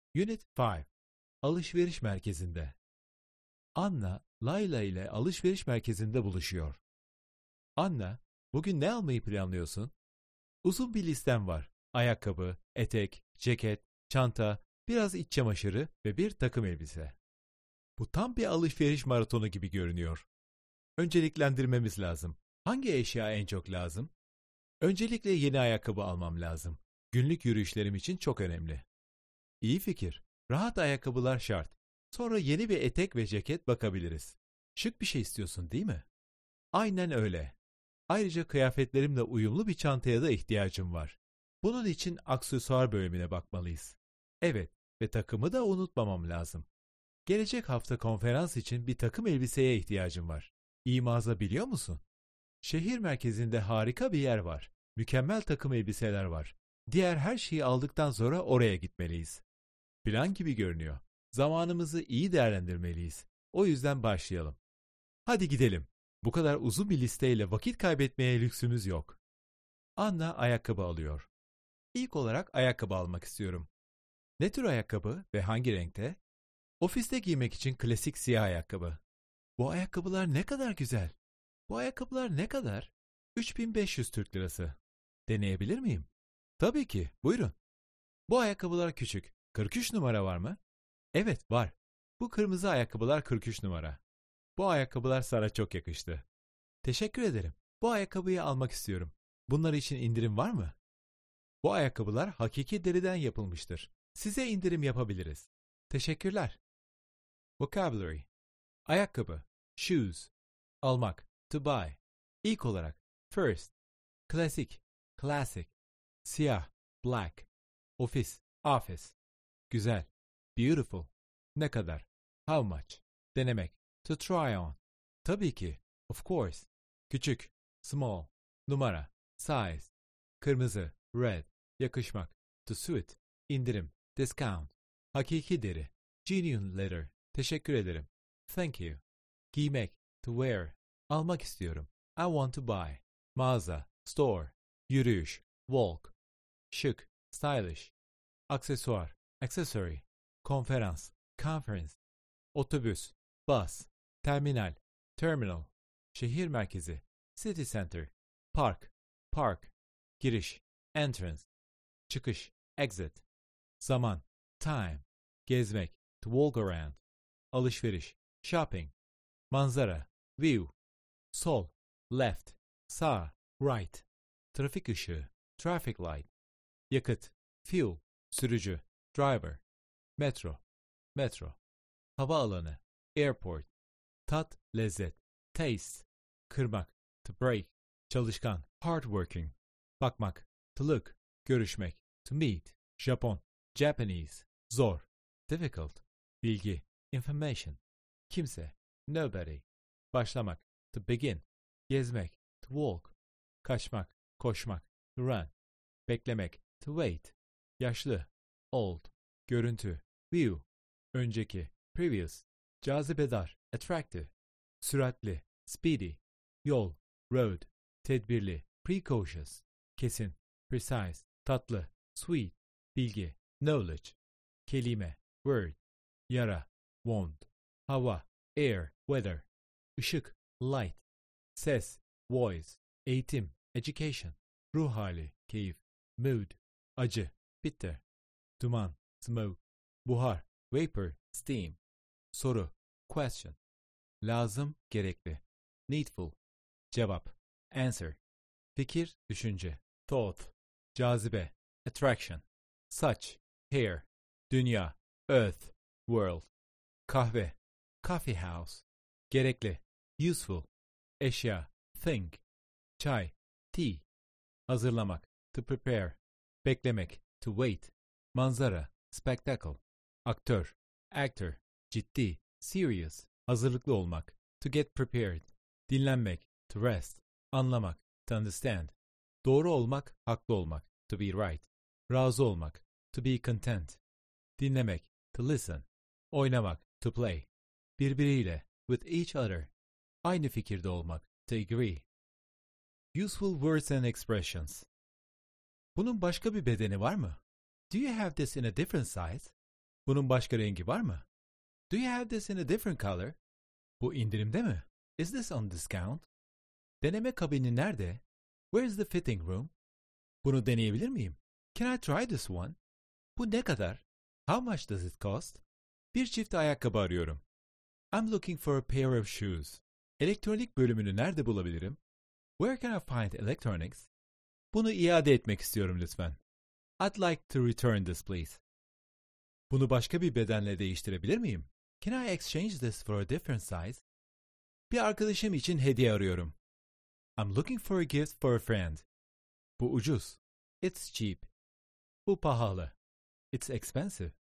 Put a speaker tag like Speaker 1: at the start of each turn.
Speaker 1: Unit 5. Alışveriş merkezinde. Anna, Layla ile alışveriş merkezinde buluşuyor. Anna, bugün ne almayı planlıyorsun? Uzun bir listem var. Ayakkabı, etek, ceket, çanta, biraz iç çamaşırı ve bir takım elbise. Bu tam bir alışveriş maratonu gibi görünüyor. Önceliklendirmemiz lazım. Hangi eşya en çok lazım? Öncelikle yeni ayakkabı almam lazım. Günlük yürüyüşlerim için çok önemli. İyi fikir. Rahat ayakkabılar şart. Sonra yeni bir etek ve ceket bakabiliriz. Şık bir şey istiyorsun, değil mi? Aynen öyle. Ayrıca kıyafetlerimle uyumlu bir çantaya da ihtiyacım var. Bunun için aksesuar bölümüne bakmalıyız. Evet, ve takımı da unutmamam lazım. Gelecek hafta konferans için bir takım elbiseye ihtiyacım var. İyi mağaza biliyor musun? Şehir merkezinde harika bir yer var. Mükemmel takım elbiseler var. Diğer her şeyi aldıktan sonra oraya gitmeliyiz. Plan gibi görünüyor. Zamanımızı iyi değerlendirmeliyiz. O yüzden başlayalım. Hadi gidelim. Bu kadar uzun bir listeyle vakit kaybetmeye lüksümüz yok. Anna ayakkabı alıyor. İlk olarak ayakkabı almak istiyorum. Ne tür ayakkabı ve hangi renkte? Ofiste giymek için klasik siyah ayakkabı. Bu ayakkabılar ne kadar güzel. Bu ayakkabılar ne kadar? 3500 Türk lirası. Deneyebilir miyim? Tabii ki, buyurun. Bu ayakkabılar küçük. 43 numara var mı? Evet, var. Bu kırmızı ayakkabılar 43 numara. Bu ayakkabılar sana çok yakıştı. Teşekkür ederim. Bu ayakkabıyı almak istiyorum. Bunlar için indirim var mı? Bu ayakkabılar hakiki deriden yapılmıştır. Size indirim yapabiliriz. Teşekkürler. Vocabulary. Ayakkabı. Shoes. Almak. To buy. İlk olarak. First. Klasik. Classic. Siyah. Black. Ofis. Office. Güzel. Beautiful. Ne kadar? How much? Denemek. To try on. Tabii ki. Of course. Küçük. Small. Numara. Size. Kırmızı. Red. Yakışmak. To suit. İndirim. Discount. Hakiki deri. Genuine leather. Teşekkür ederim. Thank you. Giymek. To wear. Almak istiyorum. I want to buy. Mağaza. Store. Yürüyüş. Walk. Şık. Stylish. Aksesuar. Accessory. Konferans. Conference. Otobüs. Bus. Terminal. Terminal. Şehir merkezi. City center. Park. Park. Giriş. Entrance. Çıkış. Exit. Zaman. Time. Gezmek. To walk around. Alışveriş. Shopping. Manzara. View. Sol. Left. Sağ. Right. Trafik ışığı. Traffic light. Yakıt. Fuel. Sürücü. Driver. Metro. Metro. Havaalanı. Airport. Tat, lezzet. Taste. Kırmak. To break. Çalışkan. Hardworking. Bakmak. To look. Görüşmek. To meet. Japon. Japanese. Zor. Difficult. Bilgi. Information. Kimse. Nobody. Başlamak. To begin. Gezmek. To walk. Kaçmak. Koşmak. To run. Beklemek. To wait. Yaşlı. Old. Görüntü. View. Önceki. Previous. Cazibedar. Attractive. Süratli. Speedy. Yol. Road. Tedbirli. Precautious. Kesin. Precise. Tatlı. Sweet. Bilgi. Knowledge. Kelime. Word. Yara. Wound. Hava. Air. Weather. Işık. Light. Ses. Voice. Eğitim. Education. Ruh hali. Keyif. Mood. Acı. Bitter. Duman. Smoke. Buhar. Vapor. Steam. Soru. Question. Lazım. Gerekli. Needful. Cevap. Answer. Fikir. Düşünce. Thought. Cazibe. Attraction. Saç. Hair. Dünya. Earth. World. Kahve. Coffee house. Gerekli. Useful. Eşya. Thing. Çay. Tea. Hazırlamak. To prepare. Beklemek. To wait. Manzara. Spectacle. Aktör. Actor. Ciddi. Serious. Hazırlıklı olmak. To get prepared. Dinlenmek. To rest. Anlamak. To understand. Doğru olmak. Haklı olmak. To be right. Razı olmak. To be content. Dinlemek. To listen. Oynamak. To play. Birbiriyle. With each other. Aynı fikirde olmak. To agree. Useful words and expressions. Bunun başka bir bedeni var mı? Do you have this in a different size? Bunun başka rengi var mı? Do you have this in a different color? Bu indirimde mi? Is this on discount? Deneme kabini nerede? Where is the fitting room? Bunu deneyebilir miyim? Can I try this one? Bu ne kadar? How much does it cost? Bir çift ayakkabı arıyorum. I'm looking for a pair of shoes. Elektronik bölümünü nerede bulabilirim? Where can I find electronics? Bunu iade etmek istiyorum lütfen. I'd like to return this please. Bunu başka bir bedenle değiştirebilir miyim? Can I exchange this for a different size? Bir arkadaşım için hediye arıyorum. I'm looking for a gift for a friend. Bu ucuz. It's cheap. Bu pahalı. It's expensive.